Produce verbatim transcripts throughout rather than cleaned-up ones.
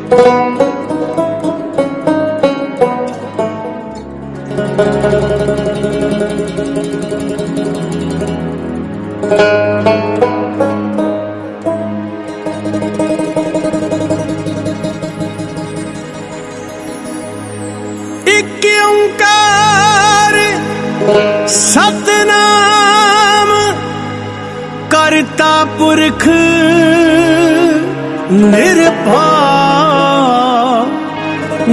एक ओंकार सतनाम करता पुरख निर्भय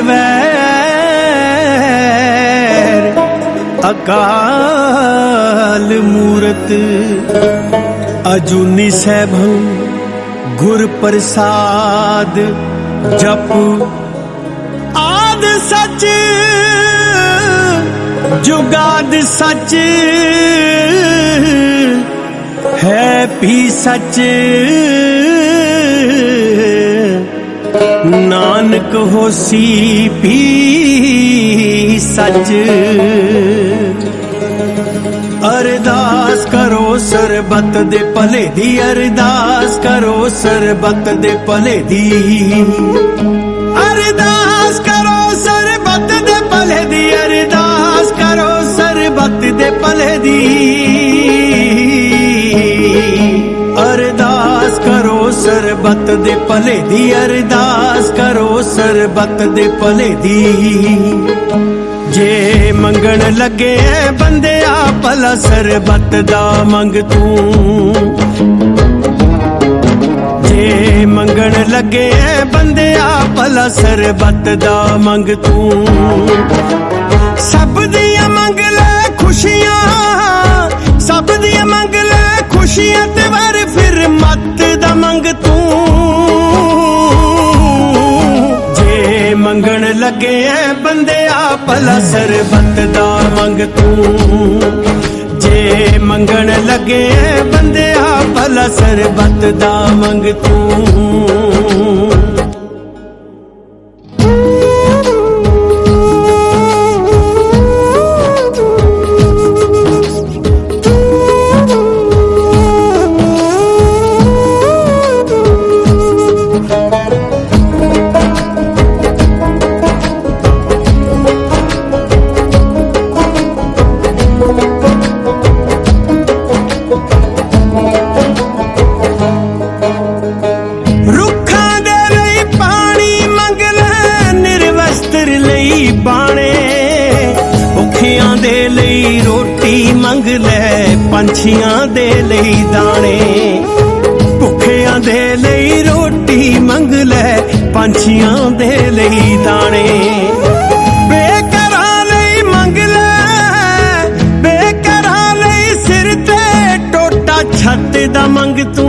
निर्वैर अकाल मूरत अजूनी सैभं गुर प्रसाद जप आद सच जुगाद सच है भी सच नानक होसी भी सच। अरदास करो सरबत दे भले दी अरदास करो सरबत दे भले दी अरदास करो सरबत दे भले दी अरदास करो सरबत दे भले दी अरदास करो सरबत दे भले दी अरदास करो सरबत दे भले दी। जे मंगण लगे बंदिया भला सरबत दा मंग तू जे मंगण लगे बंदिया भला सरबत दा मंग तू सब दियां मंग ले खुशियां सब दियां मंग ले खुशियां ते वर फिर मत दा मंग तू जे मंगण लगे बंदिया भला सरबत दा मंग तू जे मंगण लगे बंदिया भला सरबत दा मंग तू। मंग ले पंछियां दे लई दाने भुखियां दे लई रोटी मंग ले पंछियां दे लई दाने बेकरां लई मंग ले बेकरां लई सिर ते टोटा छत दा मंग तू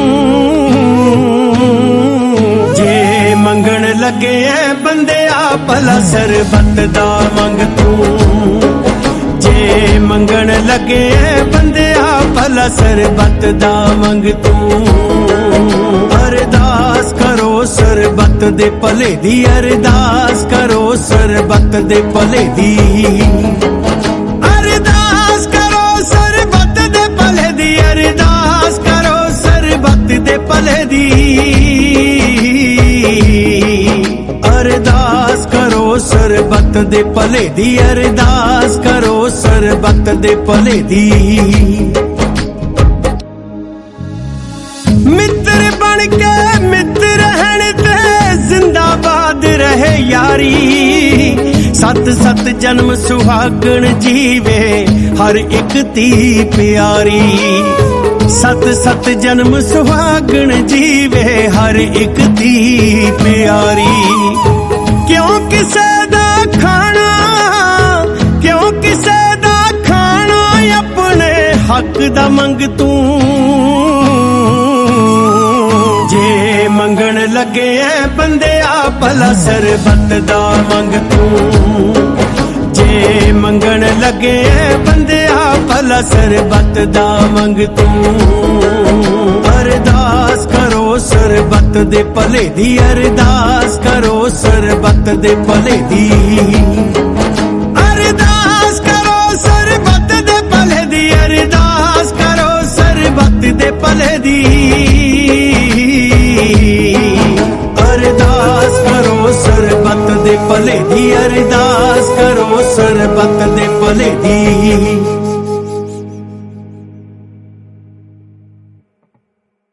जे मंगण लगे बंदिया भला सरबत दा मंग तू जे मंगण लगे बंदिया भला सरबत दा मंग तू। अरदास करो सरबत दे भले दी अरदास करो सरबत दे भले दी अरदास करो सरबत दे भले दी अरदास करो सरबत दे भले दी अरदास करो सरबत दे भले दी अरदास करो सरबत दे भले दी। मित्र बन के मित्र रहन ते जिंदाबाद रहे यारी सत सत जन्म सुहागण जीवे हर एक धी प्यारी सत सत जन्म सुहागण जीवे हर एक धी प्यारी। क्यों किसे दा खाना क्यों किसे दा खाना अपने हक दा मंग तू जे मंगण लगे बंदिया भला सरबत दा मंग तू जे मंगण लगे बंदिया भला सरबत दा मंग तू। अरदास करो सरबत दे भले दी अरदास करो सरबत दे भले दी अरदास करो सरबत दे भले दी अरदास करो सरबत दे भले दी अरदास भले दी अरदास करो सरबत दे भले दी।